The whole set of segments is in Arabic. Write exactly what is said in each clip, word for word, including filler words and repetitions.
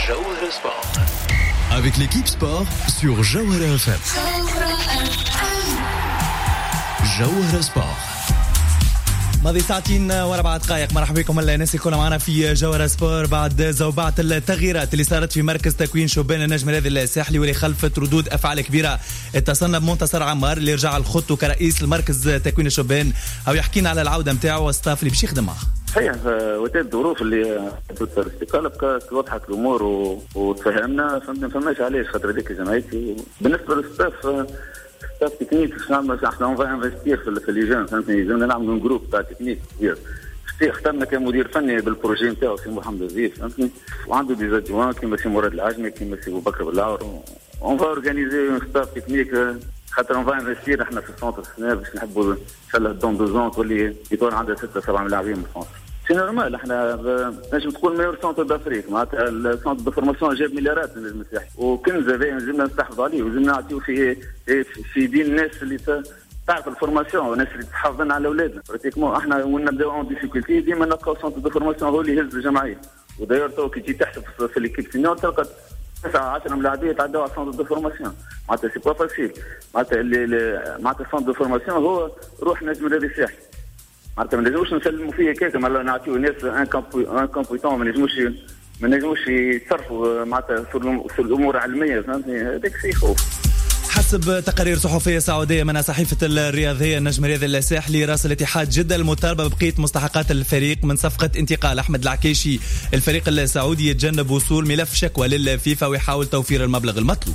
Jawhara Sport. Avec l'équipe sport sur Jawhara F M. Jawhara Sport. ماضي ساعتين واربع دقائق. مرحبا بكم الناس اللي كنا معنا في جوهرة سبور بعد زوبعة التغييرات اللي صارت في مركز تكوين شبان النجم الرياضي الساحلي واللي خلفت ردود افعال كبيره. اتصلنا بمنتصر عمار اللي رجع الخط كرئيس المركز تكوين شبان او يحكينا على العوده نتاعو والستاف اللي باش يخدم معه. صحيح وتد الظروف اللي ضد الاستقاله بقات وضحت الامور وتفهمنا فما فماش علاش خاطر هذيك جمعيتي. بالنسبه للستاف ستاف تكنيك احنا اون فا انفستير في لي جون فهمتني لازمنا نعملوا جروب تاع تكنيك كبير. اخترنا كمدير فني بالبروجي نتاعو سي محمد عزيز فهمتني وعنده دي زادجوان كيما سي مراد العجمي كيما سي ابو بكر بالعور. اون فا اورغانيزي ستاف تكنيك خاطر اون فا انفستير احنا في السونتر السنه باش نحبوا ان شاء الله دون دو زون تولي يكون عندها ستة سبعة لاعبين من السونتر. سي نورمال احنا نجم تكون ميور سونتر دافريك معناتها السونتر دو فورماسيون جاب مليارات من المساحه وكنز هذا لازمنا نستحفظ عليه ولازمنا نعطيو فيه في دين الناس اللي تعرف الفورماسيون والناس اللي تحافظ لنا على اولادنا براتيكمون. احنا وين نبداو اون ديفيكولتي ديما نلقاو سونتر دو فورماسيون هو اللي يهز الجمعيه. وداير تو كي تجي تحسب في ليكيب سينيور تلقى تسعة عشرة ملاعبيه يتعداو على سونتر دو فورماسيون معناتها سي با فاسيل. معناتها اللي معناتها سونتر دو فورماسيون هو روح نجم الرياضي الساحلي. معناتها ما نجموش نسلموا فيه هكاك معناتها نعطيو ناس ان كامبو ان كومبيتون ما نجموش ما نجموش يتصرفوا معناتها في الامور العلميه فهمتني هذاك شيء خوف. حسب تقارير صحفية سعودية من صحيفة الرياضية النجم الرياضي الساحلي راسل الاتحاد جدة المطالبة ببقية مستحقات الفريق من صفقة انتقال أحمد العكيشي. الفريق السعودي يتجنب وصول ملف شكوى للفيفا ويحاول توفير المبلغ المطلوب.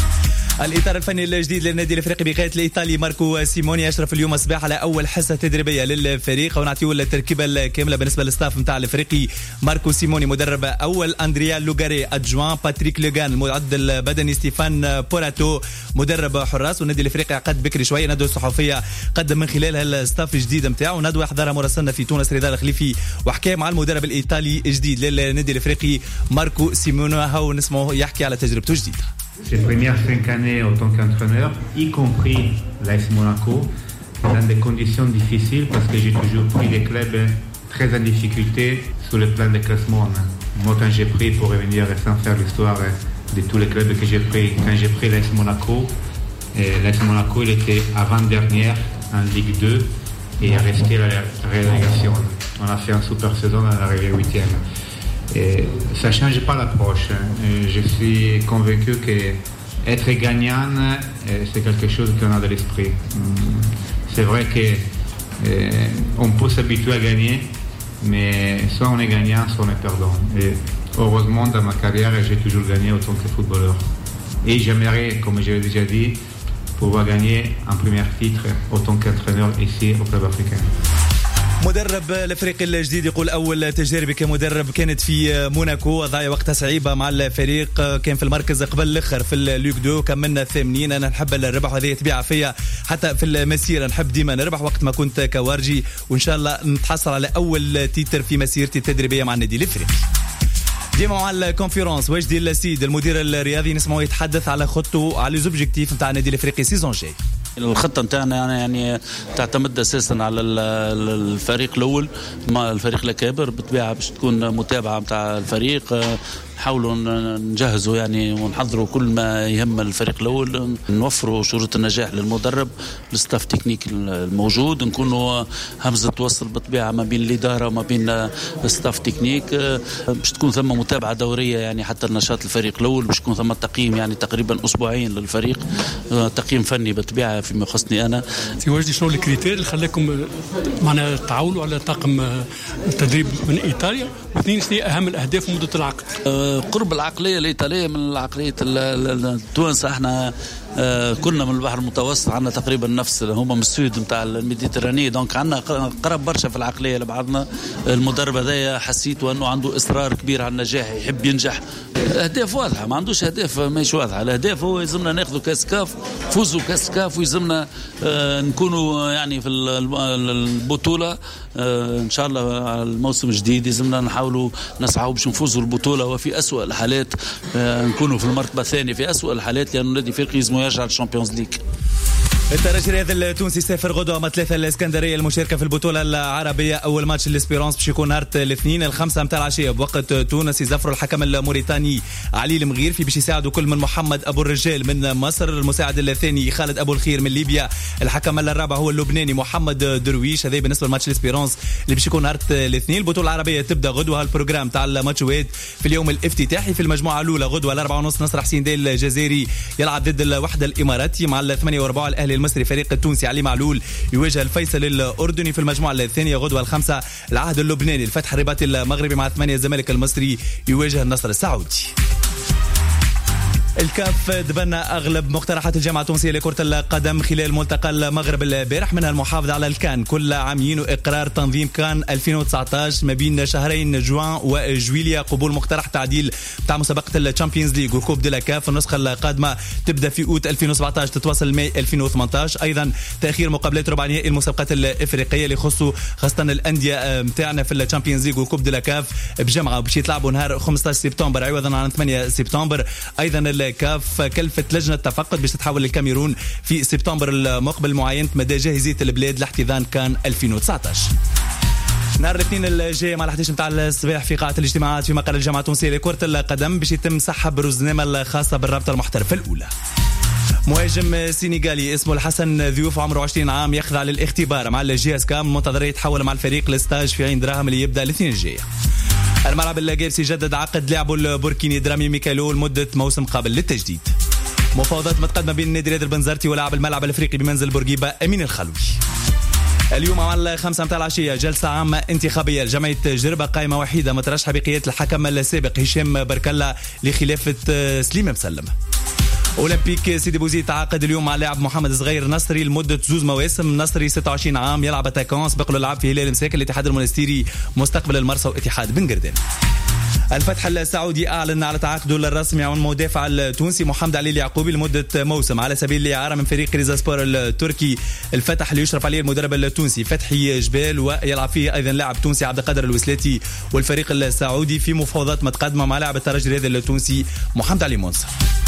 الإطار الفني الجديد للنادي الافريقي بقيادة الإيطالي ماركو سيموني أشرف اليوم الصباح على أول حصة تدريبية للفريق ونعطيه التركيبة الكاملة بالنسبة للستاف نتاع الافريقي. ماركو سيموني مدرب أول أندريا لوغاري أدجوان باتريك لوغان المعد البدني ستيفان بوراتو مدرب حراس. والنادي الافريقي عقد بكري شوية ندوة صحفية قدم من خلالها الستاف الجديد نتاعو ندوة حضرها مراسلنا في تونس رضا الخليفي وحكى مع المدرب الإيطالي الجديد للنادي الافريقي ماركو سيموني هاو نسمعه يحكي على تجربته الجديدة. Ces premières cinq années en tant qu'entraîneur, y compris l'A S Monaco, dans des conditions difficiles parce que j'ai toujours pris des clubs très en difficulté sur le plan de classement. Moi, quand j'ai pris, pour revenir sans faire l'histoire de tous les clubs que j'ai pris, quand j'ai pris l'A S Monaco, l'A S Monaco, il était avant-dernière en Ligue deux et est resté à la relégation. On a fait une super saison, on est arrivé huitième. Et ça ne change pas l'approche. Je suis convaincu qu'être gagnant, c'est quelque chose qu'on a de l'esprit. C'est vrai qu'on peut s'habituer à gagner, mais soit on est gagnant, soit on est perdant. Et heureusement, dans ma carrière, j'ai toujours gagné en tant que footballeur. Et j'aimerais, comme je l'ai déjà dit, pouvoir gagner un premier titre en tant qu'entraîneur ici au club africain. مدرب الافريقي الجديد يقول اول تجربه كمدرب كانت في موناكو ضايع وقتها صعيبه مع الفريق كان في المركز قبل الاخر في الليغ دو كملنا الثامنين. انا نحب الربح وهذه طبيعه فيا حتى في المسيره نحب ديما نربح وقت ما كنت كوارجي وان شاء الله نتحصل على اول تيتر في مسيرتي التدريبيه مع النادي الافريقي. ديما مع الكونفيرونس وجدي السيد المدير الرياضي نسمعه يتحدث على خطته على لوبجيكتيف نتاع النادي الافريقي سيزون جاي. الخطة نتاعنا يعني تعتمد أساسا على الفريق الأول مع الفريق الأكابر بالطبيعة باش تكون متابعة نتاع الفريق نحاولوا نجهزوا يعني ونحضروا كل ما يهم الفريق الأول نوفروا شروط النجاح للمدرب الستاف تكنيك الموجود نكونوا همزة توصل بالطبيعة ما بين الإدارة وما بين الستاف تكنيك باش تكون ثم متابعة دورية يعني حتى النشاط الفريق الأول باش تكون ثم تقييم يعني تقريبا أسبوعين للفريق تقييم فني بالطبيعة فيما يخصني أنا. سي واجدي شنو الكريتير اللي خلاكم معنا تعاونوا على طاقم التدريب من إيطاليا واثنين شنو أهم الأهداف مدة العقد؟ قرب العقلية الإيطالية من العقلية التونس. احنا كنا من البحر المتوسط عنا تقريبا نفس هما من السود نتاع الميديترانية دونك عنا قرب برشا في العقلية لبعضنا. المدرب هذايا حسيته أنه عنده إصرار كبير على النجاح يحب ينجح. أهداف واضحة ما عندوش أهداف مش واضحة. الأهداف هو يلزمنا ناخذوا كاس كاف فوزوا كاس كاف ويلزمنا نكونوا يعني في البطولة إن شاء الله الموسم الجديد يلزمنا نحاولوا نسعوا باش نفوزوا البطولة وفي أسوأ الحالات نكونوا في المرتبة الثانية في أسوأ الحالات لأنه النادي الافريقي يلزموا يرجع للشامبيونز ليج. الترجي الرياضي التونسي سافر غدوة مع ثلاثة الإسكندرية المشاركة في البطولة العربية. أول ماتش الإسبيرانس باش يكون نهار الاثنين الخمسة متاع العشية بوقت تونس. يزفروا الحكم الموريتاني علي المغيرفي باش يساعدوا كل من محمد أبو الرجال من مصر، المساعد الثاني خالد أبو الخير من ليبيا، الحكم الرابع هو اللبناني محمد درويش. هذا بالنسبة لماتش الإسبيرانس اللي باش يكون نهار الاثنين. البطولة العربية تبدأ غدوة. البروجرام تاع الماتشوات في اليوم الافتتاحي في المجموعة الأولى غدوة الأربعة ونص نصر حسين ديل الجزائري يلعب ضد الوحدة الإماراتي، مع الثمانية وربع الأهلي المصري فريق التونسي علي معلول يواجه الفيصل الأردني. في المجموعة الثانية غدوة الخمسة العهد اللبناني الفتح الرباطي المغربي، مع ثمانية الزمالك المصري يواجه النصر السعودي. الكاف تبنى أغلب مقترحات الجامعة التونسية لكرة القدم خلال ملتقى المغرب البارح، منها المحافظة على الكان كل عامين وإقرار تنظيم كان ألفين وتسعة عشر ما بين شهرين جوان وجويليا، قبول مقترح تعديل تاع مسابقة الشامبيونز ليج وكوب دي لا كاف. النسخة القادمة تبدأ في أوت ألفين وسبعة عشر تتواصل ماي ألفين وثمانية عشر. أيضا تأخير مقابلات ربع نهائي المسابقات الإفريقية اللي يخصوا خاصة الأندية متاعنا في الشامبيونز ليج وكوب دي لا كاف بجمعة باش يتلعبوا نهار خمسة عشر سبتمبر عوضا عن ثمانية سبتمبر. أيضا كاف كلفت لجنة تفقد باش تتحول للكاميرون في سبتمبر المقبل، معاينة مدى جاهزية البلاد لاحتضان كان ألفين وتسعة عشر. نهار الاثنين الجاي مع الحديث نتاع الصباح في قاعة الاجتماعات في مقر الجامعة التونسية لكرة القدم باش يتم سحب الرزنامة الخاصة بالرابطة المحترفة الأولى. مهاجم سينيغالي اسمه الحسن ذيوف عمره عشرين عام يخضع للاختبار مع الجهاز كام، منتظر يتحول مع الفريق لستاج في عين دراهم اللي يبدأ الاثنين الجاي. الملعب الجالسي جدد عقد لاعبه البوركيني درامي ميكالو لمدة موسم قابل للتجديد. مفاوضات متقدمة بين النادي الرياضي البنزرتي ولاعب الملعب الافريقي بمنزل بورقيبة امين الخلوي. اليوم على الخمسة متاع العشية جلسة عامة انتخابية لجمعية جربة، قائمة وحيدة مترشحة بقيادة الحكم السابق هشام بركلة لخلافة سليم مسلم. أولمبيك سيدي بوزيد تعاقد اليوم مع لاعب محمد صغير نصري لمدة زوز مواسم. نصري ستة وعشرين عام يلعب اتاكون، سبق له لعب في هلال مساك الاتحاد المونستيري مستقبل المرسى واتحاد بن قردان. الفتح السعودي أعلن على تعاقده الرسمي مع المدافع التونسي محمد علي اليعقوبي لمدة موسم على سبيل الإعارة من فريق ريزاسبور التركي. الفتح اللي يشرف عليه المدرب التونسي فتحي جبال ويلعب فيه أيضا لاعب تونسي عبد القادر الوسلاتي، والفريق السعودي في مفاوضات متقدمة مع لاعب الترجي الرياضي التونسي محمد علي منصر.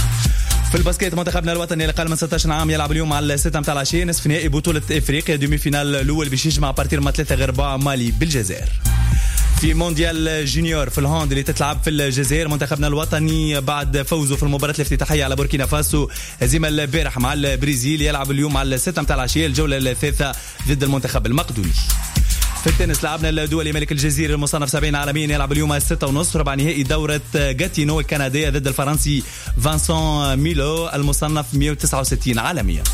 في الباسكيت منتخبنا الوطني اللي قال من ستة عشر عام يلعب اليوم على الستة متاع العشية نصف نهائي بطولة افريقيا دومي فينال الاول باش يجمع بارتير ما ثلاثة غير أربعة مالي بالجزائر. في مونديال جونيور في الهاند اللي تتلعب في الجزائر منتخبنا الوطني بعد فوزه في المباراة الافتتاحية على بوركينا فاسو هزيمة البارح مع البرازيل يلعب اليوم على الستة متاع العشية الجولة الثالثة ضد المنتخب المقدوني. في التنس لعبنا الدولي ملك الجزيرة المصنف سبعين عالميا يلعب اليوم الستة ونص ربع نهائي دورة جاتينو الكندية ضد الفرنسي فانسون ميلو المصنف مئة وتسعة وستين عالميا.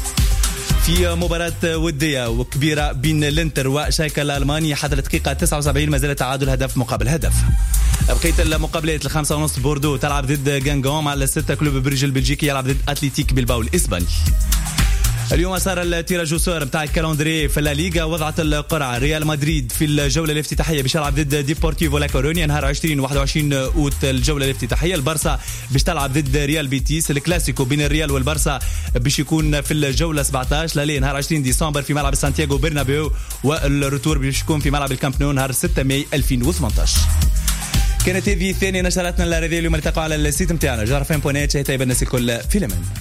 في مباراة ودية وكبيرة بين الانتر وشايكا الألماني حتى الدقيقة تسعة وسبعين ما زال تعادل هدف مقابل هدف. بقية المقابلات الخمسة ونص بوردو تلعب ضد جانغون، مع الستة كلوب برج البلجيكي يلعب ضد أتليتيك بلباو الإسباني. اليوم صار التيراجوسور بتاع الكالندري في الليغا، وضعت القرعة ريال مدريد في الجولة الافتتاحية باش يلعب ضد ديبورتيفو لا كورونيا نهار عشرين وواحد وعشرين أوت الجولة الافتتاحية. البارسا باش تلعب ضد ريال بيتيس. الكلاسيكو بين الريال والبارسا باش يكون في الجولة سبعة عشر للي نهار عشرين ديسمبر في ملعب سانتياغو برنابيو، والروتور باش يكون في ملعب الكامب نو نهار ستة ماي ألفين وثمانية عشر. كانت هذه ثاني نشراتنا الرياضية اليوم. التقوا على السيت متاعنا جرفين بونات شهيتاي بالناس الكل في الأمان.